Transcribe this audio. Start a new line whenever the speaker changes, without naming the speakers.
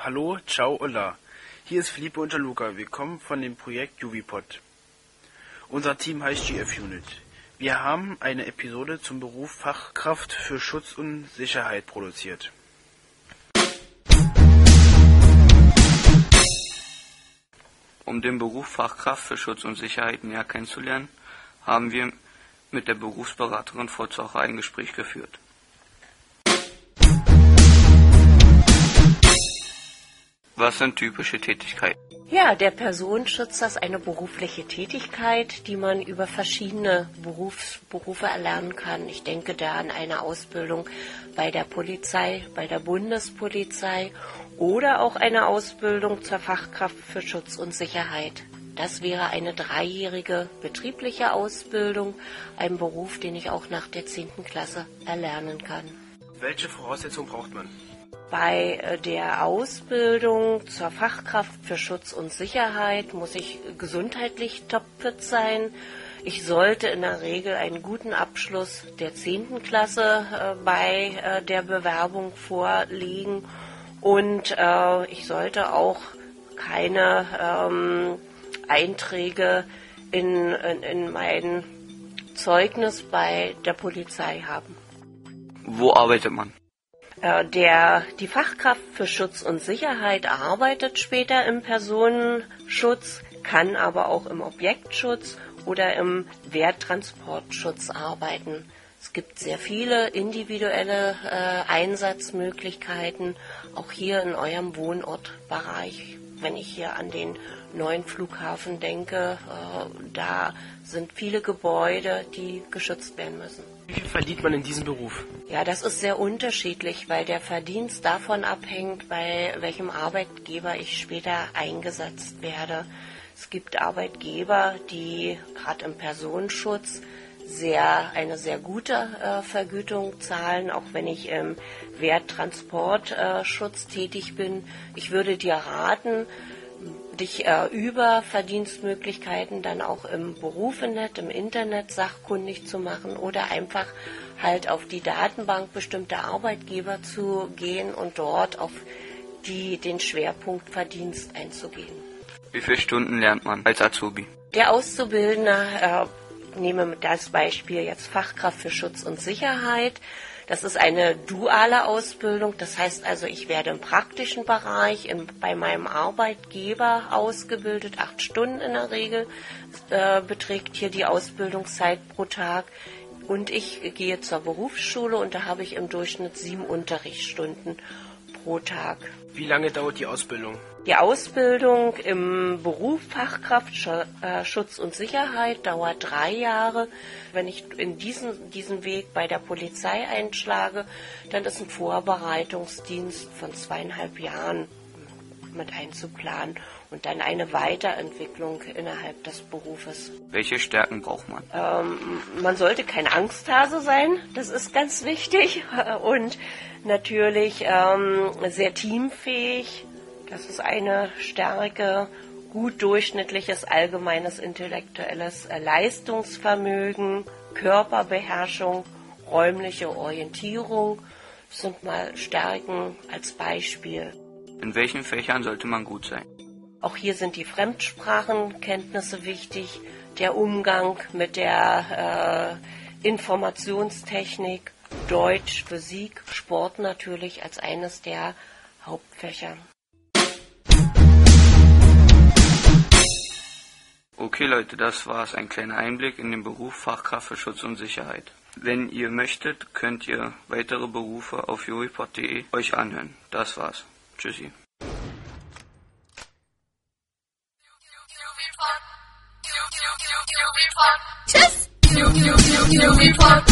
Hallo, ciao, hola. Hier ist Felipe und Gianluca. Wir kommen von dem Projekt Juvipod. Unser Team heißt GF Unit. Wir haben eine Episode zum Beruf Fachkraft für Schutz und Sicherheit produziert.
Um den Beruf Fachkraft für Schutz und Sicherheit näher kennenzulernen, haben wir mit der Berufsberaterin Frau Zocher ein Gespräch geführt. Was sind typische Tätigkeiten?
Ja, der Personenschützer ist eine berufliche Tätigkeit, die man über verschiedene Berufe erlernen kann. Ich denke da an eine Ausbildung bei der Polizei, bei der Bundespolizei oder auch eine Ausbildung zur Fachkraft für Schutz und Sicherheit. Das wäre eine 3-jährige betriebliche Ausbildung, ein Beruf, den ich auch nach der 10. Klasse erlernen kann.
Welche Voraussetzungen braucht man?
Bei der Ausbildung zur Fachkraft für Schutz und Sicherheit muss ich gesundheitlich topfit sein. Ich sollte in der Regel einen guten Abschluss der 10. Klasse bei der Bewerbung vorlegen und ich sollte auch keine Einträge in mein Zeugnis bei der Polizei haben.
Wo arbeitet man?
Die Fachkraft für Schutz und Sicherheit arbeitet später im Personenschutz, kann aber auch im Objektschutz oder im Werttransportschutz arbeiten. Es gibt sehr viele individuelle Einsatzmöglichkeiten, auch hier in eurem Wohnortbereich. Wenn ich hier an den neuen Flughafen denke, da sind viele Gebäude, die geschützt werden müssen.
Wie viel verdient man in diesem Beruf?
Ja, das ist sehr unterschiedlich, weil der Verdienst davon abhängt, bei welchem Arbeitgeber ich später eingesetzt werde. Es gibt Arbeitgeber, die gerade im Personenschutz eine sehr gute Vergütung zahlen, auch wenn ich im Werttransportschutz tätig bin. Ich würde dir raten, dich über Verdienstmöglichkeiten dann auch im Berufenet, im Internet sachkundig zu machen oder einfach halt auf die Datenbank bestimmter Arbeitgeber zu gehen und dort auf den Schwerpunkt Verdienst einzugehen.
Wie viele Stunden lernt man als Azubi?
Der Auszubildende, nehme das Beispiel jetzt Fachkraft für Schutz und Sicherheit. Das ist eine duale Ausbildung, das heißt also, ich werde im praktischen Bereich bei meinem Arbeitgeber ausgebildet, 8 Stunden in der Regel beträgt hier die Ausbildungszeit pro Tag. Und ich gehe zur Berufsschule und da habe ich im Durchschnitt 7 Unterrichtsstunden pro Tag.
Wie lange dauert die Ausbildung?
Die Ausbildung im Beruf Fachkraft Schutz und Sicherheit dauert 3 Jahre. Wenn ich in diesen Weg bei der Polizei einschlage, dann ist ein Vorbereitungsdienst von 2,5 Jahren mit einzuplanen und dann eine Weiterentwicklung innerhalb des Berufes.
Welche Stärken braucht man?
Man sollte kein Angsthase sein, das ist ganz wichtig, und natürlich sehr teamfähig. Das ist eine Stärke, gut durchschnittliches allgemeines intellektuelles Leistungsvermögen, Körperbeherrschung, räumliche Orientierung. Das sind mal Stärken als Beispiel.
In welchen Fächern sollte man gut sein?
Auch hier sind die Fremdsprachenkenntnisse wichtig, der Umgang mit der Informationstechnik, Deutsch, Physik, Sport natürlich als eines der Hauptfächer.
Okay Leute, das war's, ein kleiner Einblick in den Beruf Fachkraft für Schutz und Sicherheit. Wenn ihr möchtet, könnt ihr weitere Berufe auf juvipod.de euch anhören. Das war's. Tschüssi.
Tschüss!